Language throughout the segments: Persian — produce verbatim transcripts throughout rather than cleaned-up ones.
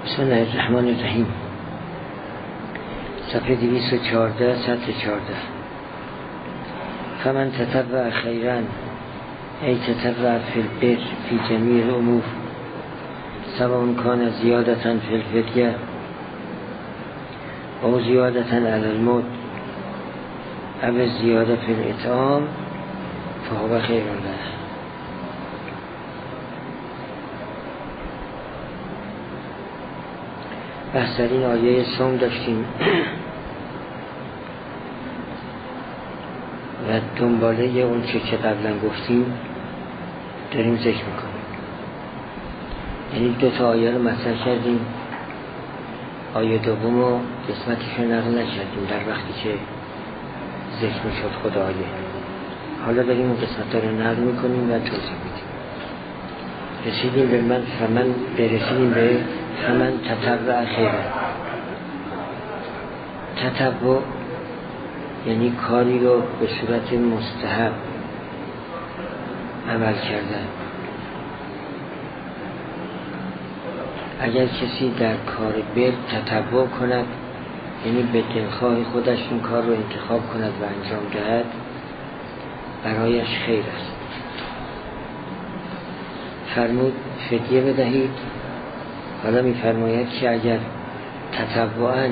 بسم الله الرحمن الرحیم. صفحه دویست و چهارده، سطر چهارده. فمن تتبع خیرا ای تتبع فی البر فی جمیع الامور سواء کان زیادتا فی الفدیه او زیادتا علی الموت او زیاده فی الاطعام فهو خیر له. بحث در این آیه صوم داشتیم و دنباله اون چه که قبلا گفتیم داریم ذکر میکنیم. یعنی دو تا آیه رو مطرح کردیم، آیه دوم و قسمتش رو نقل نکردیم در وقتی که ذکر میشد خود آیه. حالا داریم اون قسمت رو نقل میکنیم و توضیح میدیم. رسیدیم به من فمن برسیدیم به فمن تتبع خیرا. تتبع یعنی کاری رو به صورت مستحب عمل کردن. اگر کسی در کار بر تتبع کند، یعنی به دلخواه خودش این کار رو انتخاب کند و انجام دهد، برایش خیر است. فرمود فدیه بدهید. حالا می فرماید که اگر تتبعاً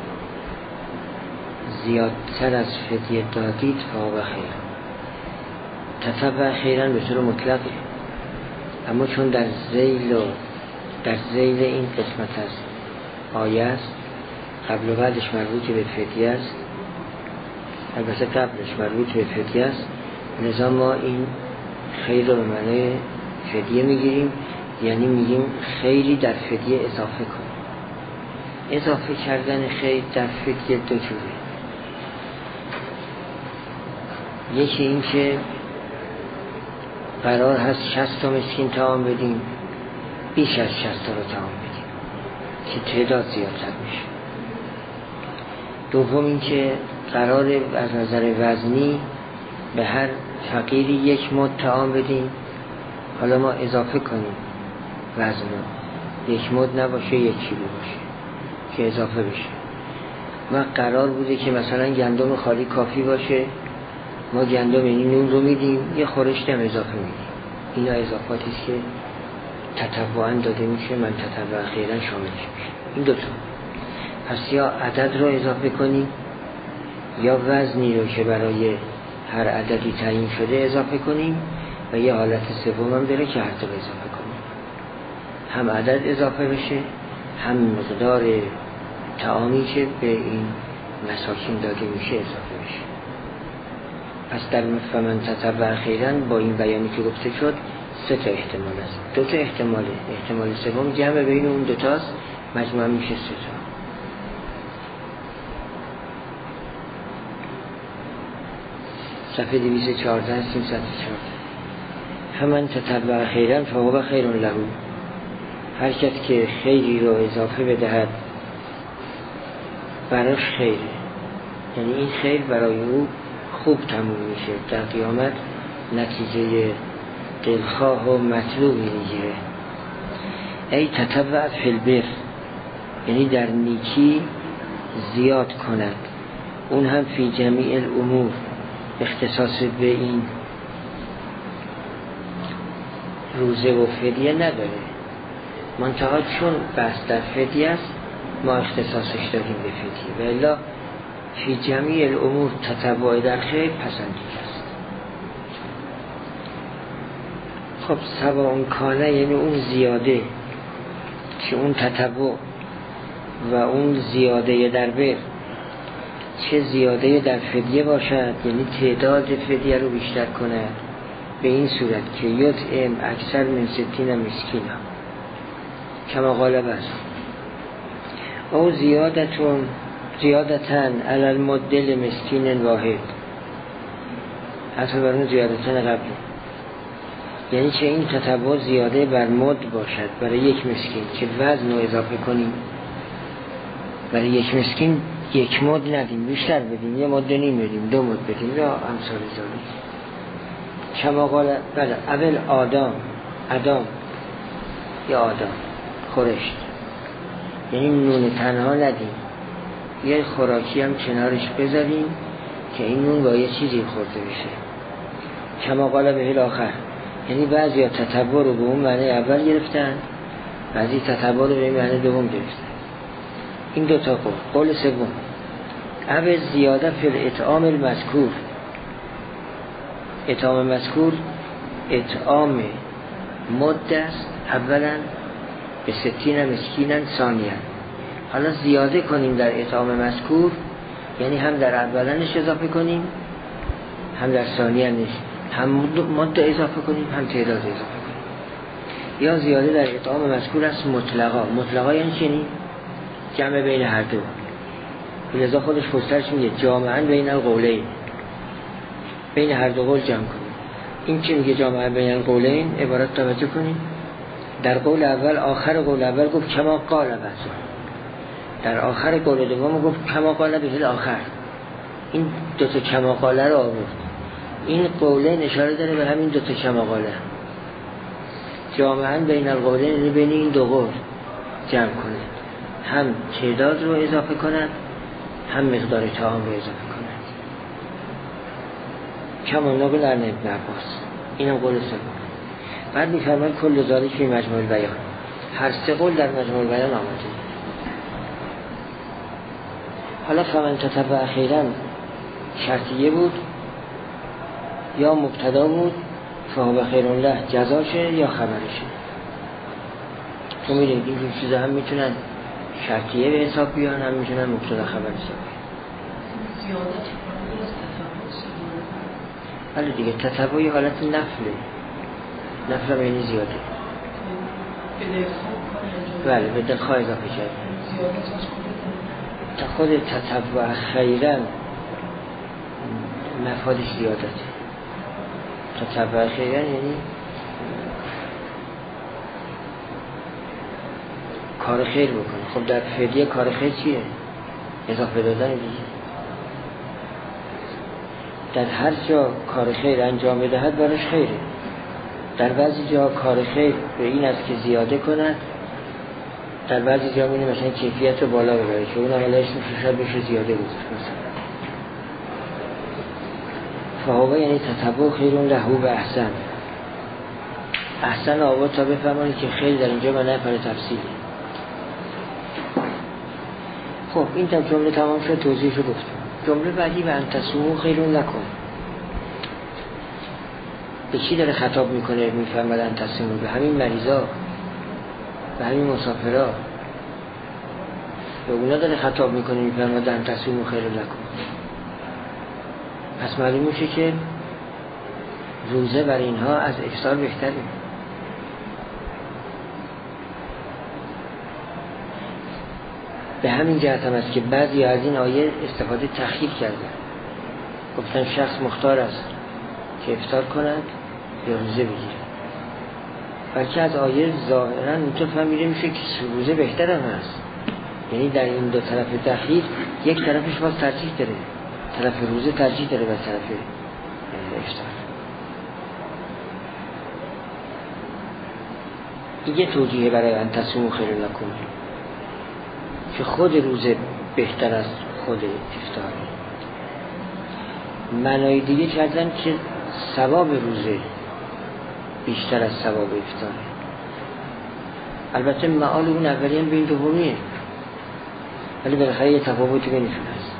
زیادتر از فدیه دادید فهو خیر. تتبع خیراً به طور مطلقه، اما چون در ذیل و در ذیل این قسمت از آیه است، قبل و بعدش مربوط به فدیه است، البته قبلش مربوط به فدیه است، لذا ما این خیر رو به معنی فدیه میگیریم، یعنی میگیم خیری در فدیه اضافه کنیم. اضافه کردن خیر در فدیه دو جوره. یکی این که قرار هست شصت تا مسکین طعام بدیم، بیش از شصت تا رو طعام بدیم که تعداد زیادتر میشه. دوم این که قرار از نظر وزنی به هر فقیری یک مد طعام بدیم، حالا ما اضافه کنیم وزن رو، یک مد نباشه یک کیلو باشه که اضافه بشه. ما قرار بوده که مثلا گندم خالی کافی باشه، ما گندم یعنی نون رو میدیم، یه خورشت هم اضافه میدیم. اینا اضافاتی است که تتبعاً داده میشه، من تتبع خیراً شاملش میشه. این دوتا. پس یا عدد رو اضافه کنیم یا وزنی رو که برای هر عددی تعیین شده اضافه کنیم، و یه حالت سوم هم داره که هر دو رو اضافه کنیم، هم عدد اضافه بشه هم مقدار طعامی که به این مساکین داده میشه اضافه بشه. پس در فمن تتبع خیراً با این بیانی که گفته شد سه تا احتمال است. دو تا احتماله، احتمال سوم جمع بین اون دو تاست، مجموع میشه سه تا. صفحه دویست و چهارده هستیم، صفحه چهارده. فمن تتبع خیراً فهو خیر له. هر کس که خیری رو اضافه بدهد براش خیره، یعنی این خیر برای او خوب تموم میشه، در قیامت نتیجه دلخواه و مطلوبی میگیره. ای تتبع فی البر، یعنی در نیکی زیاد کند، اون هم فی جمیع الامور، اختصاص به این روزه و فدیه نداره، منتها چون بحث در فدیه است ما اختصاصش داریم به فدیه، و الا فی جمیع الامور تتبع در خیر پسندیده است. خب سواء کانه یعنی اون زیاده که اون تتبع و اون زیاده در بر، چه زیاده در فدیه باشد، یعنی تعداد فدیه رو بیشتر کنه به این صورت که یطعم اکثر من ستین مسکین هم کما قال بس، او زیادتون زیادتن علی المدل مسکین واحد، حتی بر اون زیادتن قبل، یعنی که این تتبع زیاده بر مد باشد برای یک مسکین که وزن رو اضافه کنیم، برای یک مسکین یک مد ندیم، بیشتر بدیم، یه مد نیم بدیم، دو مد بدیم یا امثال ذالک. کما قال بله اول آدم، ادم یا آدم خورشت، یعنی نون تنها ندیم، یه خوراکی هم کنارش بذاریم که این نون با یه چیزی خورده بشه. کما قال به الاخر، یعنی بعضی ها تتبع رو به اون معنی اول گرفتن، بعضی تتبع رو به این معنی دوم گرفتن. این دوتا قول. قول سوم او زیاده فی الاطعام المذکور، اطعام مذکور اطعام مد است، اولا به ستین مسکینن ثانیا. حالا زیاده کنیم در اطعام مذکور، یعنی هم در اولنش اضافه کنیم هم در ثانیانش، هم مد اضافه کنیم هم تعداد اضافه کنیم. یا زیاده در اطعام مذکور است مطلقا. مطلقا یعنی چنین جمع بین هر دو، لذا خودش فسترش میگه جامعاً بین القولین، بین هر دو قول جمع کنیم. این که میگه جامعاً بین القولین عبارت توجه کنیم، در قول اول آخر قول اول گفت کما قال بعضا، در آخر قول دوم گفت کما قال به الاخر. این دو تا کما قال رو آورد. این قولین اشاره داره به همین دو تا کما قال، جامعاً بین القولین یعنی بین این دو قول جمع کنه، هم تعداد رو اضافه کنند هم مقدار طعام رو اضافه کنند. کما نقل عن ابن عباس. اینم قول سوم. بعد می‌فرماید کل ذالک فی مجموع البیان، هر سه قول در مجموع البیان آمده. حالا فمن تتبع اخیراً شرطیه بود یا مبتدا بود، فهو خیر له جزاشه یا خبرشه. تو می‌بینید این چیزا هم میتونن شرطیه به حساب بیان، هم میتونن مبتدا خبر حساب بیان. ولی دیگه تتبع یه حالت نفله، نفل هم یعنی زیاده. بله به دلخواه اضافه کرد. تا خود تتبع خیراً مفادش زیادته. تتبع خیراً یعنی کار خیر بکنه. خب در فعلیه کار خیر چیه؟ اضافه دادن دیگه. در هر جا کار خیر انجام بدهد براش خیره. در بعضی جا کار خیر به این است که زیاده کند، در بعضی جا می‌بینیم مثلا کیفیت رو بالا ببره که اون عملش میشه بشه زیاده گذاشت مثلا. فهو یعنی تتبع خیرون لهو و احسن. احسن آباد تا بفهمانی که خیلی در اینجا به نفر تفصیلی. خب این تا جمله تمام شد، توضیحش رو گفتم. جمله بعدی و انتصومو خیرون نکن. به چی داره خطاب میکنه؟ میفرماد انتصومو به همین مریضا، به همین مسافرها، به اونا داره خطاب میکنه. میفرماد انتصومو خیرون نکن. پس معلوم میشه که روزه بر اینها از افطار بهتره. به همین جهت هم است که بعضی از این آیه استفاده تخییر کردن، گفتن شخص مختار است که افطار کند یا روزه بگیره. بلکه از آیه ظاهرا اینطور فهمیده میشه که روزه بهتر هم هست. یعنی در این دو طرف تخییر یک طرفش باز ترجیح داره، طرف روزه ترجیح داره بر طرف افطار. این یه توجیه برای انتصومو خیر لکم، که خود روزه بهتر از خود افطار. معنای دیگه کردن که ثواب روزه بیشتر از ثواب افطار. البته معال اون اولیه به این دومیه، ولی بالاخره یه تفاوتی بینشون هست.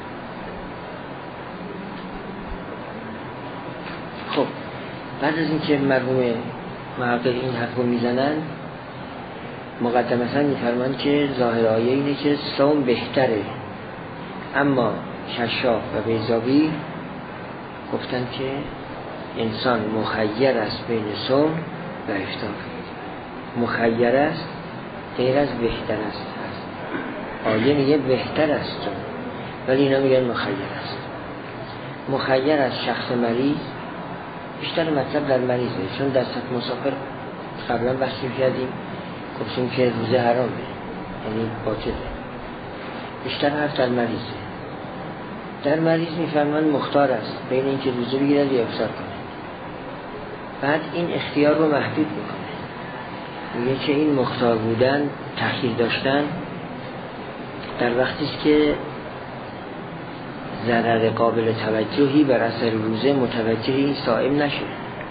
خب بعد از اینکه مرحوم محقق این حرف رو میزنن، مقدمتا میفرمان که ظاهر آیه اینه که صوم بهتره، اما کشاف و بیضاوی گفتن که انسان مخیر است بین صوم و افطار. مخیر است غیر از بهتر است. آیه میگه بهتر است ولی اینا میگن مخیر است. مخیر از شخص مریض، بیشتر مطلب در مریضه، چون در سطح مسافر قبلا بحثی کردیم، گفتیم که روزه حرامه یعنی باطله. بیشتر حرف در مریضه. در مریض میفرمان مختار است بین اینکه روزه بگیرد یا افطار کنه. بعد این اختیار رو محدود میکنه، میگه که این مختار بودن، تخییر داشتن در وقتی است که ضرر قابل توجهی بر اثر روزه متوجه این صائم نشه،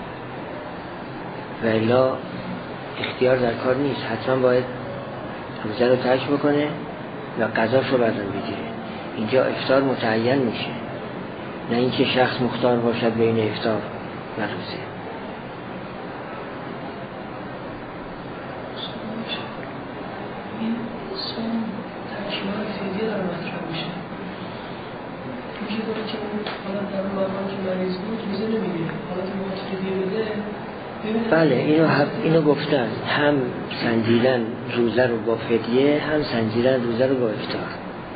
و الا اختیار در کار نیست، حتما باید روزه رو ترک بکنه و قضاش رو بعداً بگیره. اینجا افطار متعین میشه، نه اینکه شخص مختار باشد بین افطار و روزه. این صوم ترکیبات فدیه در مطرح میشه. میشه داره که حالا در مقام که مریض بود روزه نمیگیره، حالا که باید فدیه بده. بله اینو, اینو گفتن، هم سنجیدن روزه رو با فدیه، هم سنجیدن روزه رو با افطار.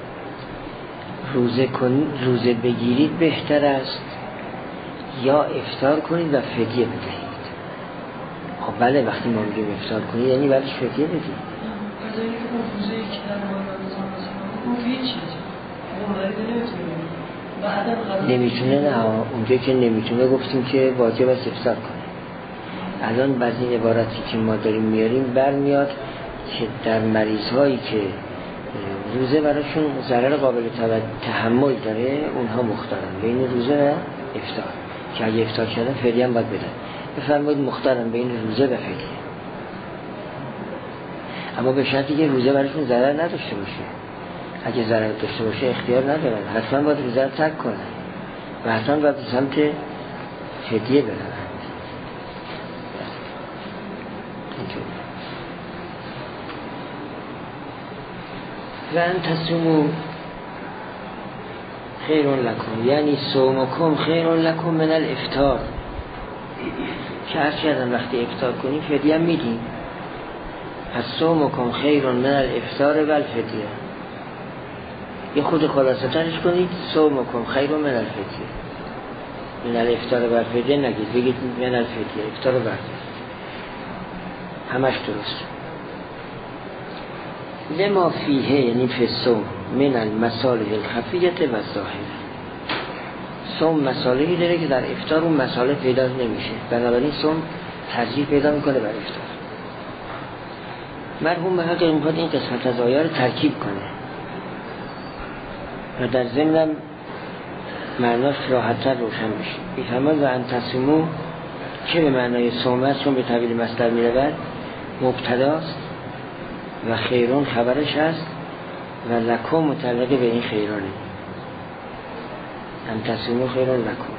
روزه کن روزه بگیرید بهتر است یا افطار کنید و فدیه بدهید. خب بله وقتی ما میگیم افطار کنید یعنی بعدش فدیه بدید. برای اینکه اون روزه که در رمضان مثلا اون هیچ چیزی اون مریض نمیتونه بعدا نمیتونه، نه اونجا که نمیتونه گفتیم که واجب است افطار کنه. الان بعض این عبارتی که ما داریم میاریم برمیاد که در مریض هایی که روزه براشون ضرر قابل تحمل داره اونها مختارن بین روزه و افطار، که اگه افطار کردن فدیه هم باید بدن. بفرمایید مختارن بین روزه و فدیه، اما به شرطی که روزه براشون ضرر نداشته باشه. اگه ضرر داشته باشه اختیار ندارن، حتما باید روزه رو ترک کنن و حتما باید سمت فدیه برن. و ان تصوموا خیر لکم، یعنی صومکم خیر لکم من الافطار، که هر چیزن وقتی افطار کنی فدیه میدین. پس صومکم خیر من الافطار و الفدیه. یه خود خلاصه ترش کنید، صومکم خیر من الفدیه، من الافطار و الفدیه نگید، بگید من الفدیه، افطار و الفدیه همش درست. لما فیه یعنی فی الصوم من المصالح الخفیه و الظاهره. صوم مصالحی داره که در افطار اون مصالح پیدا نمیشه، بنابراین صوم ترجیح پیدا میکنه بر افطار. مرحوم محقق میخواد این قسمت از آیه رو ترکیب کنه و در ضمن معناش راحت‌تر روشن میشه. میفهمد و ان تصوموا که به معنای صوم است، چون به تعبیر مصدر میرود مبتداست و خیرون خبرش هست و لکم متعلق به این خیرانه. ان تصوموا خیرون لکم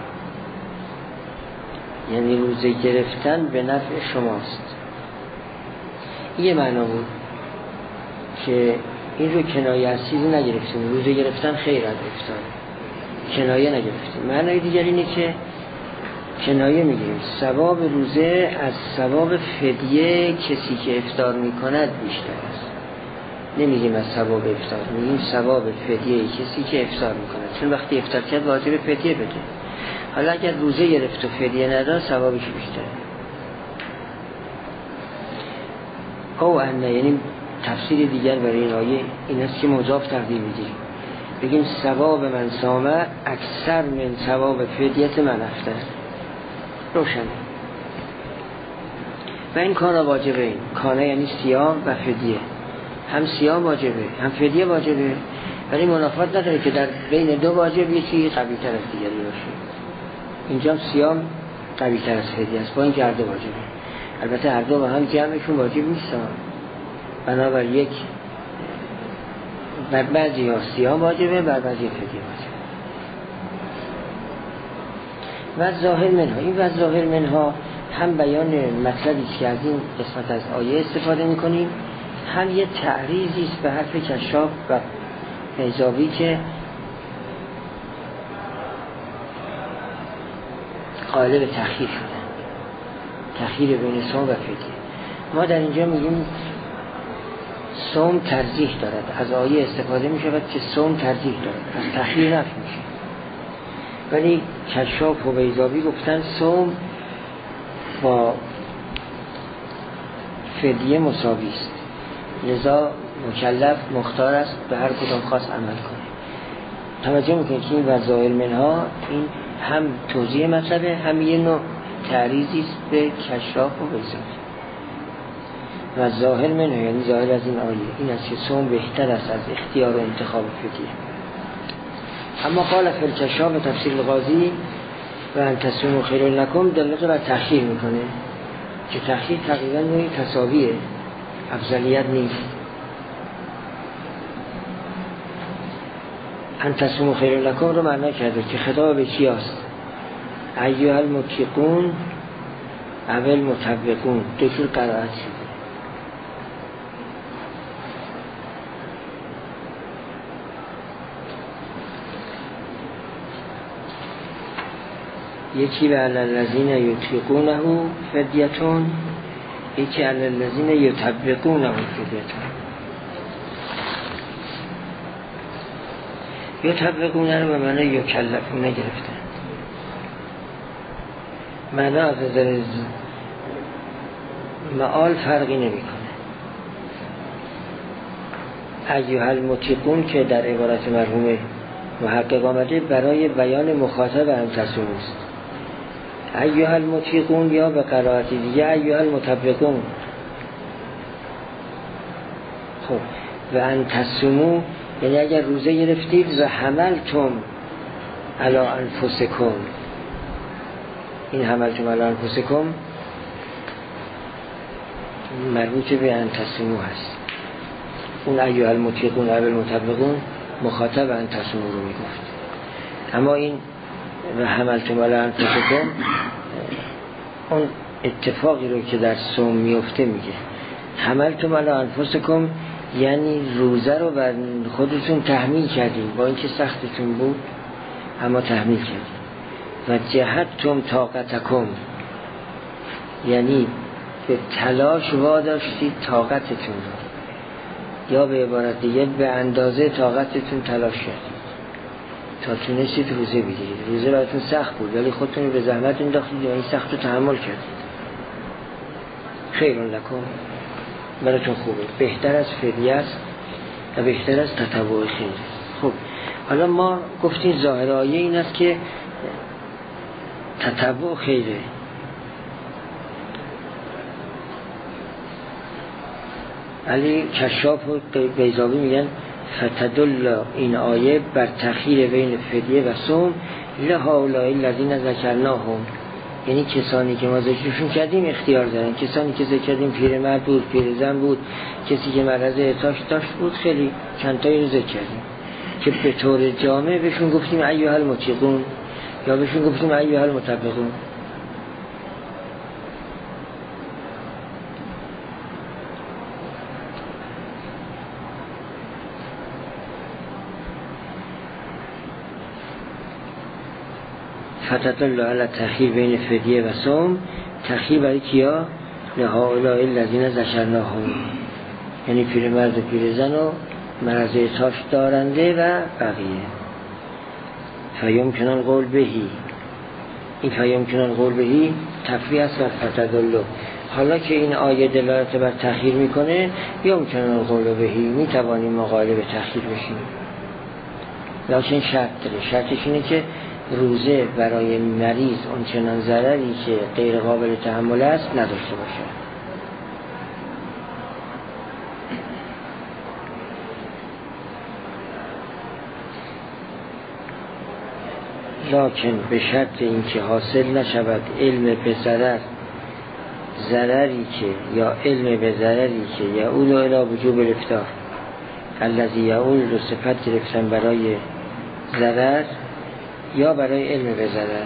یعنی روزه گرفتن به نفع شماست. یه معنا بود که این رو کنایه از چیزی نگرفتیم، روزه گرفتن خیر از افطار، کنایه نگرفتیم. معنای دیگر اینه که کنایه میگیریم ثواب روزه از ثواب فدیه کسی که افطار میکند بیشتر است. نمیگیم از ثواب افطار، میگیم ثواب فدیه کسی که افطار میکند، چون وقتی افطار کرد واجب فدیه بده. حالا اگر روزه گرفت و فدیه نداد ثوابش بیشتره. او انه یعنی تفسیر دیگر برای این آیه این است که مضاف تقدیم میگیریم، بگیم ثواب من صامه اکثر من ثواب فدیت من افطر. روشن. و این کار واجبه، این کانه یعنی صیام و فدیه، هم صیام واجبه هم فدیه واجبه، ولی منافات نداره که در بین دو واجب یکی قوی تر از دیگری باشه. اینجا صیام قوی تر از فدیه است، با این که هر دو واجبه. البته هر دو با هم جمعشون واجب نیست، بنابر یک بر بعضی ها صیام واجبه، بر بعضی فدیه واجبه. و ظاهر منها، این و ظاهر منها هم بیان مطلبی که از این قسمت از آیه استفاده میکنیم، هم یه تعریضی است به حرف کشاف و بیضاوی که قائل به تأخیر شدن، تأخیر بین صوم و فدیه. ما در اینجا میگیم صوم ترجیح دارد، از آیه استفاده میشود که صوم ترجیح دارد، از تأخیر نفی میشه. ولی کشاف و بیضاوی گفتن صوم با فدیه مساوی است، لذا مکلف مختار است به هر کدام خاص عمل کنه. توجه میکنید که این و ظاهر منها این هم توضیح مطلبه، هم یه نوع تعریضی است به کشاف و بیضاوی. و ظاهر منه، یعنی ظاهر از این آیه این است که صوم بهتر است از اختیار و انتخاب فدیه. اما قال فی الکشاف به تفسیر القاضی و ان تصوموا خیر لکم دلالت بر تأخیر میکنه که تأخیر تقریبا نوعی تساویه، افضلیت نیست. ان تصوموا خیر لکم رو معنا کرده که خطاب به کی است؟ ایها المتقون اول متبقون، دو جور قرائت شده. یکی به علی الذین یطیقونه فدیتون، یکی علی الذین یطبقونه فدیتون. یطبقونه رو به معنی یکلفونه گرفتن. معنا از نظر معال فرقی نمی کنه. ایها المتقون که در عبارت مرحوم محقق آمده برای بیان مخاطب هم تصویم است. ایها المتقون یا به قرائت دیگه ایها المتبقون. خب و ان تصوموا یعنی اگر روزه گرفتید و حملتم علی انفسکم، این حملتم علی انفسکم مربوط به ان تصوموا هست. اون ایها المتقون اول متبقون مخاطب ان تصوموا رو میگفت. اما این و حملتم علی انفسکم اون اتفاقی رو که در صوم میفته میگه. حملتم علی انفسکم یعنی روزه رو بر خودتون تحمیل کردیم، با اینکه سختتون بود اما تحمیل کردیم. و جهدتم طاقتکم یعنی به تلاش واداشتید طاقتتون رو، یا به عبارت دیگه به اندازه طاقتتون تلاش کردید تا تونستید روزه بگیرید. روزه براتون سخت بود ولی خودتون رو به زحمت انداختید و این سخت رو تحمل کردید. خیر لکم براتون خوبه، بهتر از فدیه است و بهتر از تطوع خیر. خب حالا ما گفتیم ظاهر آیه این است که تطوع خیره. علی کشاف و بیضاوی میگن فتدل این آیه بر تأخیر بین فدیه و صوم لهؤلاء الذین ذکرناهم، یعنی کسانی که ما ذکرشون کردیم اختیار دارن. کسانی که ذکر کردیم پیرمرد بود، پیرزن بود، کسی که مرض اعطاش داشت بود، خیلی چند تایی رو ذکر کردیم که به طور جامع بهشون گفتیم ایها المتقون یا بهشون گفتیم ایها المتبقون. فتدل علی تأخیر بین فدیه و صوم، تأخیر برای کیا؟ لهؤلاء الذین ذکرناهم، یعنی پیرمرد و پیرزن و مرض اعطاش دارنده و بقیه. فیمکن القول بهی، این فیمکن القول بهی تفریع است بر فتدل. حالا که این آیه دلالت بر تأخیر میکنه، یمکن القول بهی، میتوانیم مقاله به تأخیر بشیم، لیکن شرط داره. شرطش اینه که روزه برای مریض اون چنان ضرری که غیر قابل تحمل است نداشته باشه. لکن به شرط اینکه حاصل نشود علم به ضرر، ضرری که یا علم به ضرری که یعود الی وجوب الافطار، الذی یعود رو صفت گرفتن برای ضرر یا برای علم به ضرر.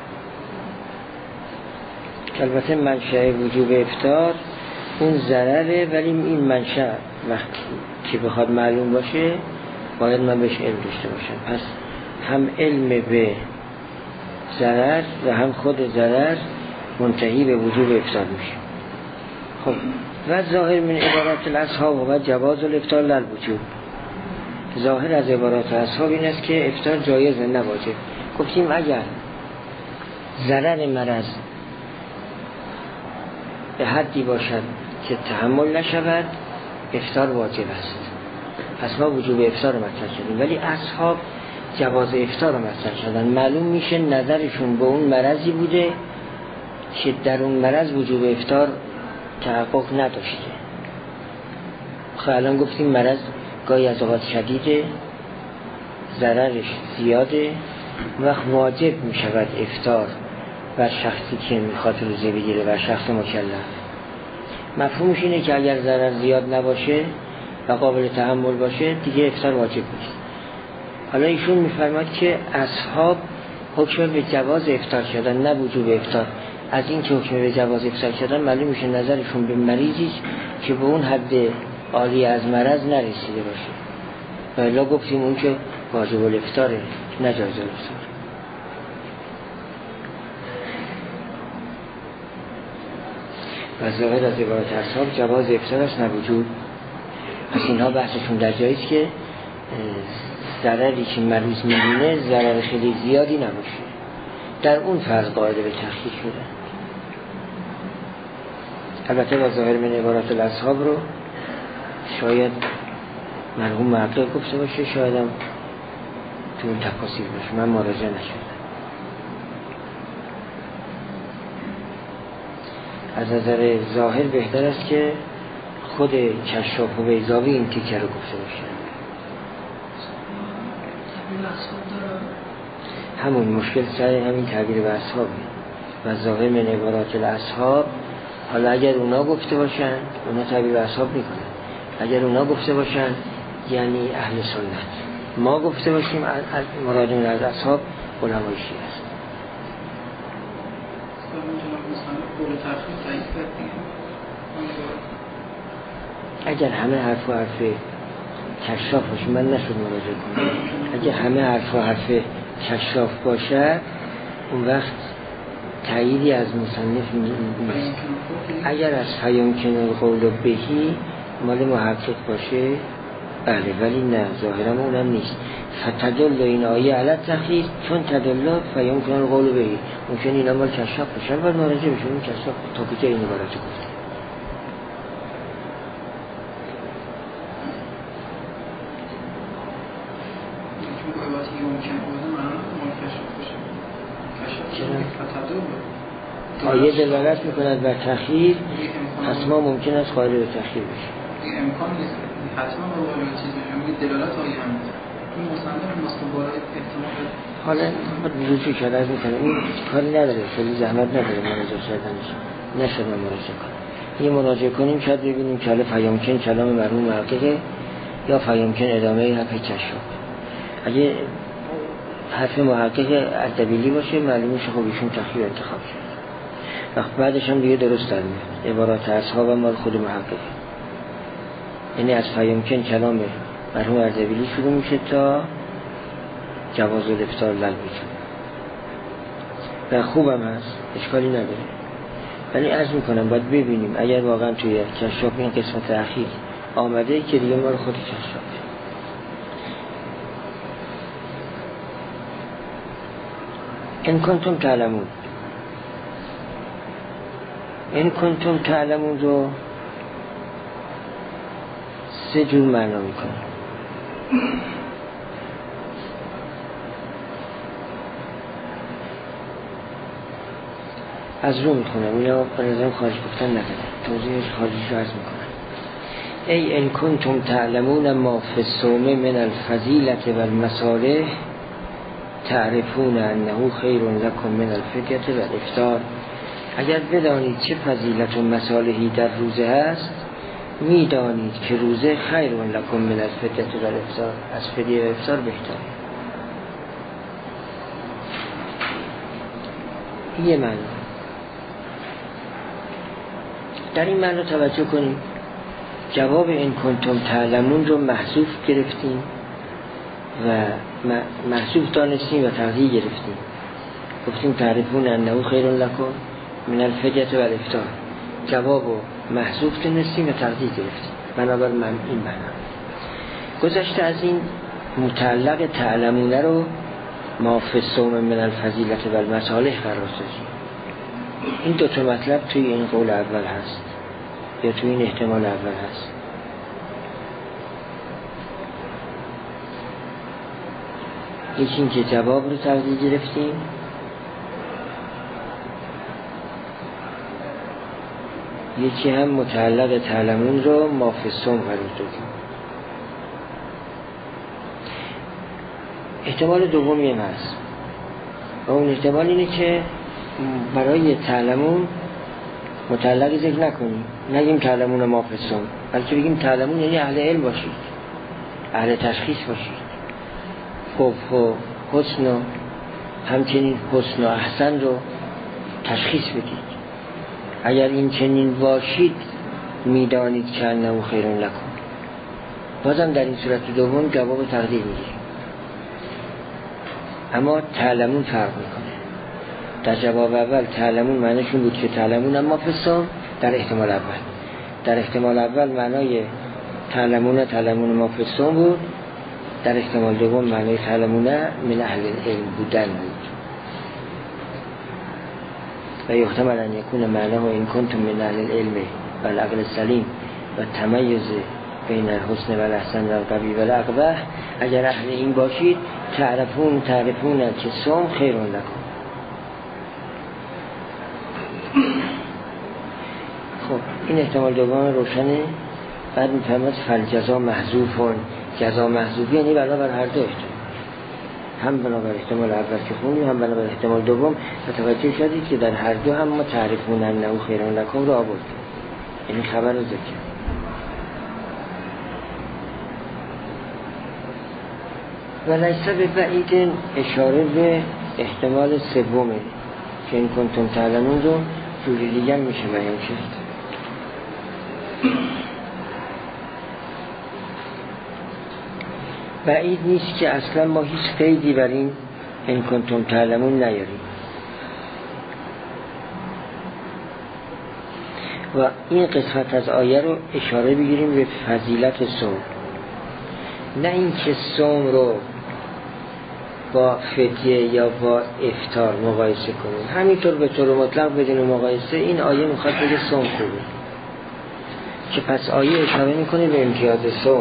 البته منشأ وجوب افطار اون ضرره، ولی این منشأ وقتی که بخواد معلوم باشه باید من بهش علم داشته باشم. پس هم علم به ضرر و هم خود ضرر منتهی به وجوب افطار میشه. خب و ظاهر من عبارات الاصحاب و جواز الافطار للوجوب، ظاهر از عبارات اصحاب این است که افطار جایز نه واجب. گفتیم اگر ضرر مرض به حدی باشد که تحمل نشود افطار واجب است، پس ما وجوب افطار رو مطرح کردیم. ولی اصحاب جواز افطار رو مطرح کردن. معلوم میشه نظرشون به اون مرضی بوده که در اون مرض وجوب افطار تحقق نداشته. آخه الان گفتیم مرض گاهی از اوقات شدیده، ضررش زیاده، وقت واجب می شود افطار بر شخصی که میخواد روزه بگیره، بر شخص مکلف. مفهومش اینه که اگر ضرر زیاد نباشه و قابل تحمل باشه دیگه افطار واجب نیست. حالا ایشون میفرماد که اصحاب حکم به جواز افطار شدن نه وجوب افطار. از این که حکم به جواز افطار شدن معلوم میشه نظرشون به مریضی که به اون حد عالی از مرض نرسیده باشه. و الا گفتیم اون که واجب الافطاره نه جایز الافطار. و ظاهر از عبارت اصحاب جواز افطار است نه وجوب. پس اینها بحثشون در جاییست که ضرری که مریض میبینه ضرر خیلی زیادی نباشه، در اون فرض قائل به تخییر شده. البته با ظاهر من عبارات الاصحاب رو شاید مرحوم محقق گفته باشه، شاید هم تو اون تفاصیل باشه، من مراجعه نشدم. از نظر ظاهر بهتر است که خود کشاف و بیضاوی این تیکه رو گفته باشه. همون مشکل سر همین تعبیر به اصحابه و ظاهر من عبارات الاصحاب. حالا اگر اونا گفته باشن اونا تعبیر به اصحاب میکنن، اگر اونا گفته باشن یعنی اهل سنت، ما گفته باشیم مرادمون از اصحاب علمای شیعه است. اگر همه حرف و حرف کشاف باشه، من نشد مراجعه کنم، اگر همه حرف و حرف کشاف باشه اون وقت تأییدی از مصنف نیست. اگر از فیمکن القول بهی مال محقق باشه بله، ولی نه ظاهرا اونم نیست. فتدل این آیه علت تخییر، چون تدل فیمکن القول بهی ممکن اینا مال کشاف باشه و مراجعه بشه اون کشاف تا کجا این عبارت گفته. آیه دلالت میکند بر تخییر، پس ما ممکن است قائل به تخییر بشیم. امکان نیست حتما با قائل به چیز بشیم، دلالت آیه هم این مصنف مستقبل احتمال. حالا ما وجود شده میکنه این کاری نداره، خیلی زحمت نداره مراجعه کردنش، نشد ما مراجعه کنیم. یه مراجعه کنیم شاید ببینیم که حالا فیمکن کلام مرحوم محققه یا فیمکن ادامه حرف کشاف. اگه حرف محقق اردبیلی باشه معلومه میشه خب ایشون تخییر انتخاب شد. وقت بعدش هم دیگه درست در میاد عبارات اصحاب هم مال خود محقق، یعنی از فیمکن کلام مرحوم اردبیلی شروع میشه تا جواز الافطار لغو شد و خوبم هست، اشکالی نداره. ولی عرض میکنم باید ببینیم اگر واقعا توی کشاف این قسمت اخیر آمده که دیگه مال خود کشاف. ان کنتم تعلمون، ان کنتم تعلمون رو سه جور معنا میکنه. از رو میخونم، اینا به نظرم خارج گفتن نکنه، توضیحش خارجی رو عرض میکنم. ای ان کنتم تعلمون ما فی الصوم من الفضیلة و المصالح تعرفون انه خیر لکم من الفدیة و الافطار. اگر بدانید چه فضیلت و مصالحی در روزه هست میدانید که روزه خیر لکم من الفدیة و الافطار، از فدیه و افطار بهتره. یه معنی. در این معنی توجه کنیم جواب این کنتم تعلمون رو محذوف گرفتیم و محذوف دانستیم و تقدیر گرفتیم. گفتیم تعرفون انه خیر لکم من الفدیة و الافطار، جواب و محذوف دانستیم و تقدیر گرفتیم. بنابر من این معنا گذشته از این متعلق تعلمون رو ما فی الصوم من الفضیلة و المصالح قرار دادیم. این دو تا مطلب توی این قول اول هست یا توی این احتمال اول هست. یکی این که جواب رو تقدیر گرفتیم یکی هم متعلق تعلمون رو ما فی الصوم قرار دادیم. احتمال دومی هم هست و اون احتمال اینه که برای تعلمون متعلق ذکر نکنیم، نگیم تعلمون ما فی الصوم، بلکه بگیم تعلمون یعنی اهل علم باشید، اهل تشخیص باشید، قبح و حسن و همچنین حسن و احسن رو تشخیص بدید. اگر این چنین باشید میدانید که انه خیر لکم. بازم در این صورت دوم جواب تقدیر میگیریم، اما تعلمون فرق میکنه. در جواب اول تعلمون معنیشون بود که تعلمون اما فی الصوم در احتمال اول، در احتمال اول معنای تعلمون تعلمون ما فی الصوم بود، در احتمال دوم معنای تعلمون من اهل علم بودن بود. و یحتمل ان یکون معناه این کنتم من اهل العلم و العقل السلیم و تمیز بین الحسن و الاحسن و القبیح و الاقبح، اگر اهل این باشید تعرفون تعرفون که صوم خیر لکم. خب این احتمال دوم روشنه. بعد میفهمد فالجزا محذوفون، جزا محذوفی یعنی بنابر هر دو احتمال، هم بنابر احتمال اول که خوندیم هم بنابر احتمال دوم. متوجه شدید که در هر دو هم ما تعریفون انه خیر لکم رو آوردیم، یعنی خبر رو ذکر. و لیس ببعید اشاره به احتمال سومه که این کنتم تعلمون رو جوری دیگر میشه بیان شد. بعید نیست که اصلا ما هیچ قیدی بر این این کنتم تعلمون نیاریم و این قسمت از آیه رو اشاره بگیریم به فضیلت صوم، نه این که صوم رو با فدیه یا با افطار مقایسه کنیم. همینطور به طور مطلق بدون مقایسه این آیه میخواد بگه صوم خوبه، که پس آیه اشاره میکنه به امتیاز صوم،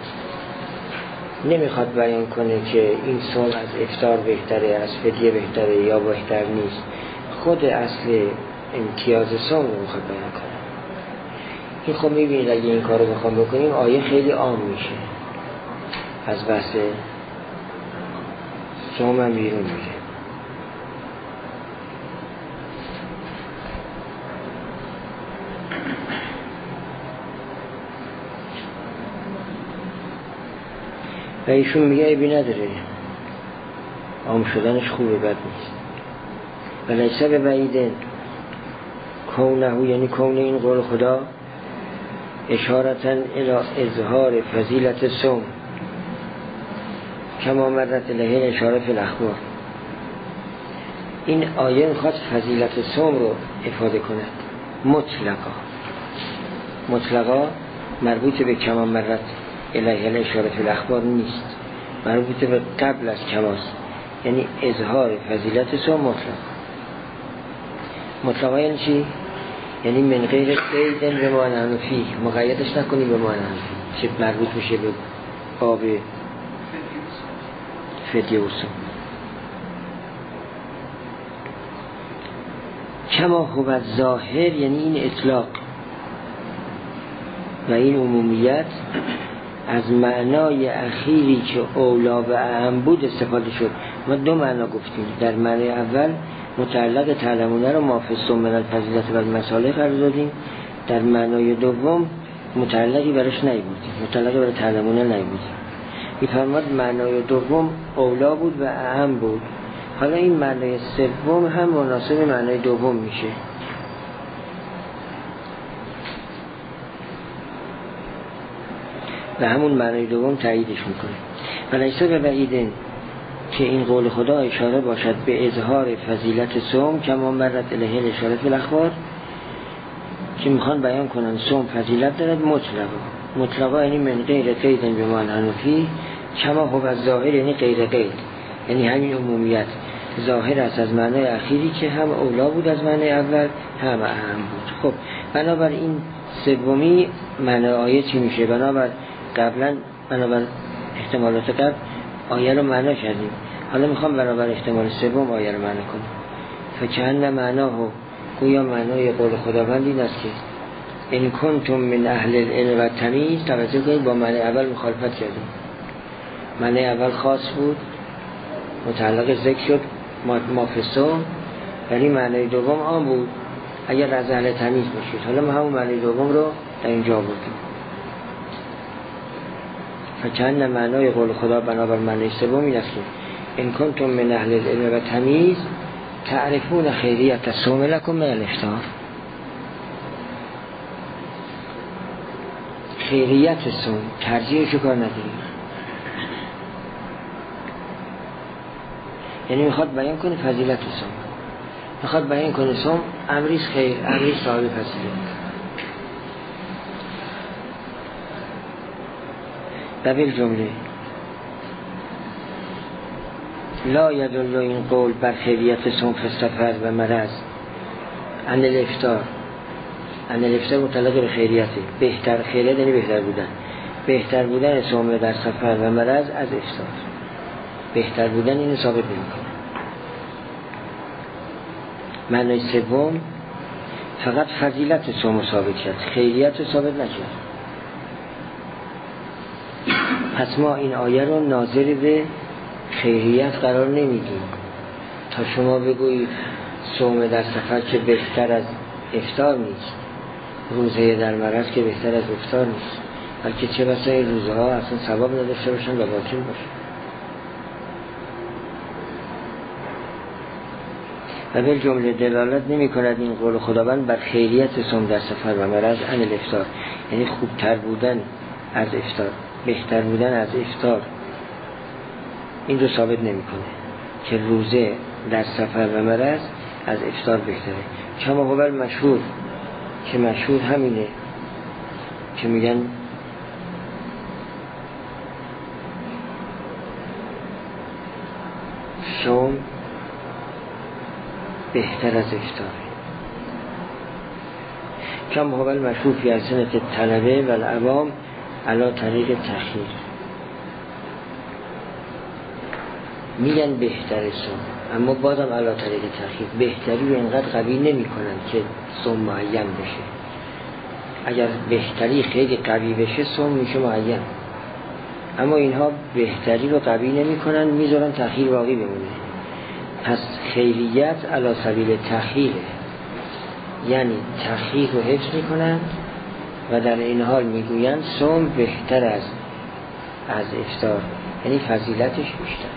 نمیخواد بیان کنه که این صوم از افطار بهتره، از فدیه بهتره یا بهتر نیست. خود اصل امتیاز صوم رو میخواد بیان کنه. این خب میبینید اگه این کار رو بخوام بکنیم آیه خیلی عام میشه، از بحث صوم هم بیرون میره. و ایشون میگه عیبی نداره، عام شدنش خوبه، بد نیست. و لیس ببعید کونه، یعنی کون این قول خدا اشارتا الی اظهار فضیلت صوم کما مرت الیه اشاره فی الاخبار. این آیه میخواد فضیلت صوم رو افاده کند مطلقا، مطلقا مربوط به کما مرت الیه اشاره فی الاخبار نیست، مربوط به قبل از کماست، یعنی اظهار فضیلت صوم مطلق. مطلقا یعنی چی؟ یعنی من غیر قید به ما نحن فیه، مقیدش نکنی به ما نحن فیه که مربوط میشه به باب فدیه و صوم. کما خوب از ظاهر، یعنی این اطلاق و این عمومیت از معنای اخیری که اولا و اهم بود استفاده شد. ما دو معنا گفتیم، در معنی اول متعلق تعلمونه رو ما فی الصوم من الفضیلت و المصالح قرار دادیم، در معنای دوم متعلقی برش نیبودیم، متعلقی برای تعلمونه نیبودیم. میفرماد معنای دوم اولا بود و اهم بود. حالا این معنای سوم هم مناسب معنای دوم میشه. و همون معنای دوم تاییدش میکنه. ولیسا به بعیدن که این قول خدا اشاره باشد به اظهار فضیلت صوم کما مرت الیه الاشاره فی الاخبار، که میخوان بیان کنن صوم فضیلت دارد مطلقا. مطلقا یعنی من غیر قید به ما نحن فیه، کما هو از ظاهر یعنی غیر قید، یعنی همین عمومیت ظاهر است از معنای اخیری که هم اولا بود از معنای اول هم اهم بود. خب بنابر این سومی معنای آیه چی میشه؟ بنابر قبلا بنابر احتمالات قبل آیه رو معنا کردیم، حالا میخوام بنابر احتمال سوم آیه رو معنا کنم. فکأن معناه گویا معنای قول خداوند این است که این کنتم من اهل العلم و تمیز، توجه کنید با معنی اول مخالفت کردیم. معنی اول خاص بود، متعلق ذکر شد مافستون، ولی معنی دوم آن بود اگر از اهل تمیز باشید. حالا ما همون معنی دوم رو در اینجا بودیم. فکن معنای قول خدا بنابر معنی سوم این است که این کنتم من اهل العلم و تمیز تعرفون خیریت الصوم لکم من الافطار. خیریت صوم ترجیحشو کار نداریم، یعنی میخواد بیان کنه فضیلت صوم، میخواد بیان کنه صوم امریز خیر، امریز صاحب فضیلت. و بالجمله لا یدل این قول بر خیریت صوم فی السفر و مرض عن الافطار. عن الافطار متعلق به خیریته، بهتر خیریت یعنی بهتر بودن، بهتر بودن صوم در سفر و مرض از افطار، بهتر بودن اینو ثابت نمی‌کنه. معنی سوم فقط فضیلت صوم ثابت کرد، خیریت رو ثابت نکرد. پس ما این آیه رو ناظر به خیریت قرار نمیدیم تا شما بگویید صوم در سفر که بهتر از افطار نیست، روزه در مرض که بهتر از افطار نیست، بلکه چه بسا این روزه ها اصلا ثواب نداشته باشن و باطل باشه. و بالجمله دلالت نمی کند این قول خداوند بر خیریت صوم در سفر و مرض عن الافطار، یعنی خوبتر بودن از افطار، بهتر بودن از افطار. این رو ثابت نمی کنه که روزه در سفر و مرض از افطار بهتره. کما هو مشهور، که مشهور همینه که میگن صوم بهتر از افطاره. کما هو مشهور فی السنة الطلبه و العوام علی طریق تأخیر. میگن بهتر صوم، اما بازم علی طریق تأخیر. بهتری رو اینقدر قوی نمی کنن که صوم معین بشه. اگر بهتری خیلی قوی بشه صوم میشه معین، اما اینها بهتری رو قوی نمی کنن، میذارن تأخیر باقی بمونه. پس خیریت علی سبیل تأخیره، یعنی تأخیر رو حفظ میکنن و در این حال میگوین صوم بهتر از از افطار، یعنی فضیلتش بیشتره.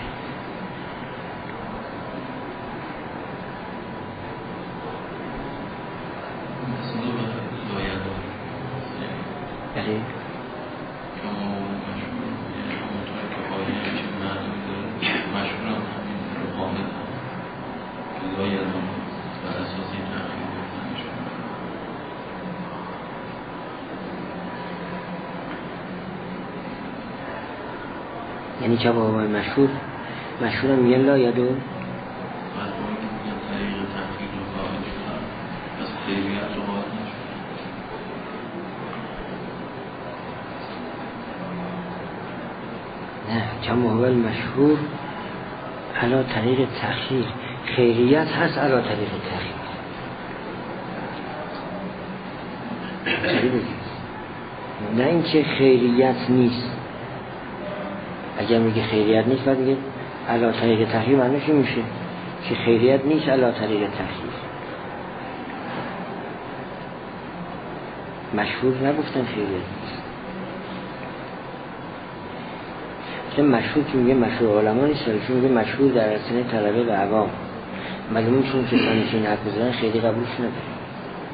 یعنی چه با مشهور مشهور هم میگن لا یدو نه کما هو مشهور علی طریق تأخیر. خیریت هست علی طریق تأخیر. نه اینکه خیریت نیست. اگر میگه خیریت نیست بعد میگه علی طریق تأخیر، معنیش میشه که خیریت نیست علی طریق تأخیر. مشهور نگفتن خیریت نیست. مثلا مشهور که میگه مشهور علما نیست، چون میگه مشهور در سنه طلبه و عوام. معلومه چون که فهمیدن این حرف بزنن خیلی قبولش نداره.